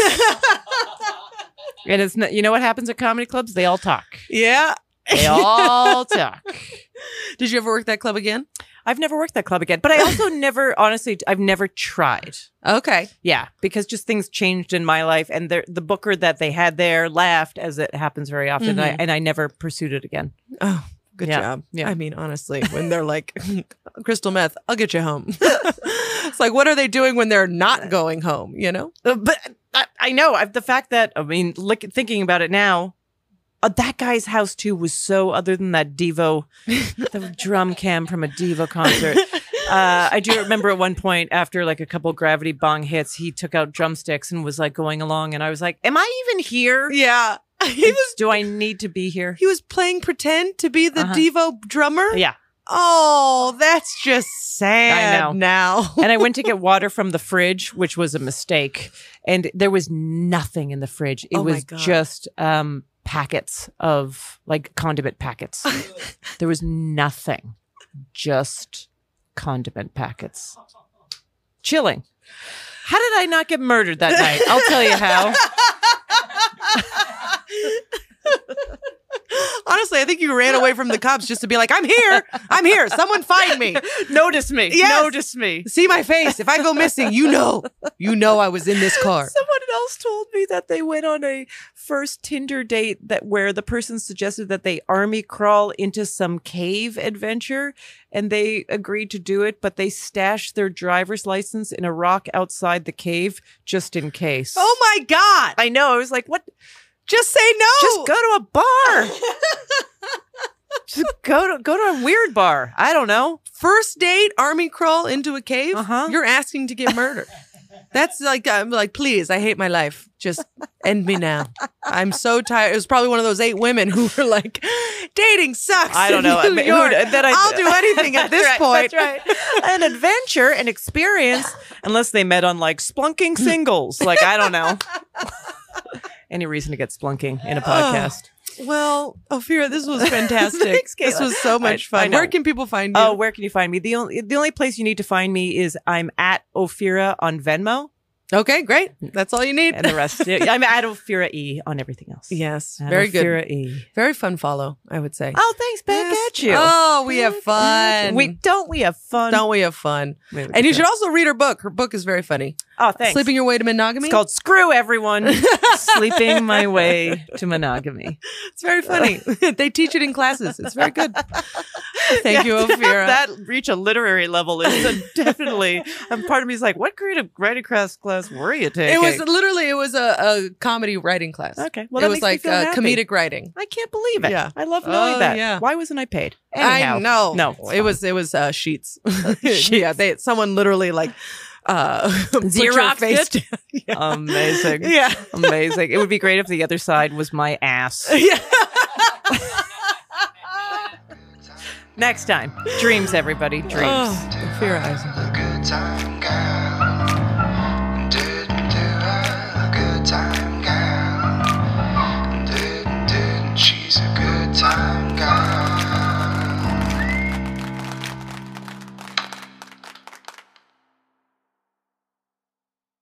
And it's not, you know what happens at comedy clubs? They all talk. Yeah. They all talk. Did you ever work that club again? I've never worked that club again, but I also never, honestly, I've never tried. Okay. Yeah, because just things changed in my life, and the the booker that they had there left, as it happens very often, and, I, Mhm. and I never pursued it again. Oh, good Yeah. job. Yeah. I mean, honestly, when they're like, crystal meth, I'll get you home. It's like, what are they doing when they're not going home, you know? Uh, but I, I know I've, the fact that I mean, look, thinking about it now, uh, that guy's house too was so. Other than that Devo, the drum cam from a Devo concert. Uh, I do remember at one point after like a couple Gravity Bong hits, he took out drumsticks and was like going along, and I was like, "Am I even here? Yeah. He was Do I need to be here?" he was playing pretend to be the Uh-huh. Devo drummer. Yeah. Oh, that's just sad I know. now. And I went to get water from the fridge, which was a mistake. And there was nothing in the fridge. It Oh my was God. just um, packets of like condiment packets. There was nothing, just condiment packets. Chilling. How did I not get murdered that night? I'll tell you how. Honestly, I think you ran away from the cops just to be like, I'm here. I'm here. Someone find me. Notice me. Yes. Notice me. See my face. If I go missing, you know. You know I was in this car. Someone else told me that they went on a first Tinder date that where the person suggested that they army crawl into some cave adventure, and they agreed to do it, but they stashed their driver's license in a rock outside the cave just in case. Oh my God. I know. I was like, what? Just say no. Just go to a bar. Just go to go to a weird bar. I don't know. First date, army crawl into a cave. Uh-huh. You're asking to get murdered. That's like, I'm like, please, I hate my life. Just end me now. I'm so tired. It was probably one of those eight women who were like, dating sucks. I don't know. in New I mean, who- York. that I- I'll do anything at this That's point. right, That's right. An adventure, an experience, unless they met on like splunking singles. Like, I don't know. Any reason to get splunking in a podcast. Well, Ophira, this was fantastic. Thanks, This Caitlin. was so much I- I fun. know. Where can people find you? Oh, where can you find me? The only the only place you need to find me is I'm at Ophira on Venmo, okay, great. That's all you need. and the rest I'm at Ophira E on everything else. yes, At very good. Ophira E. Very fun follow, I would say. Oh, thanks, back Yes. at you. Oh, we have Back at fun. you. We don't we have fun? Don't we have fun? Maybe we And you do. should also read her book. Her book is very funny. Oh, thanks. Sleeping Your Way to Monogamy. It's called Screw Everyone. Sleeping My Way to Monogamy. It's very funny. They teach it in classes. It's very good. Thank you, Yeah, to have Ophira. that reach a literary level is a definitely. And part of me is like, what creative writing class class were you taking? It was literally it was a, a comedy writing class. Okay, well, it that was makes me like feel uh, happy. comedic writing. I can't believe it. Yeah. I love knowing Oh, that. yeah. Why wasn't I paid? Anyhow, I know. No, it's it fine. was it was uh, sheets. Yeah, they someone literally like uh, put your Xeroxed face it? down. Yeah. amazing. Yeah. Amazing. It would be great if the other side was my ass. Yeah. Next time, dreams, everybody, dreams. Oh, Ophira Eisenberg. Good time.